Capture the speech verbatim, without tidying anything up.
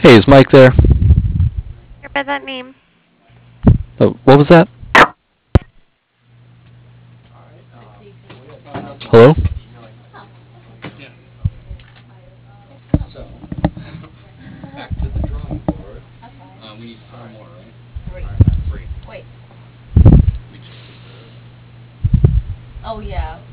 Hey, is Mike there? Here by that name. Oh, what was that? Hello? Oh yeah.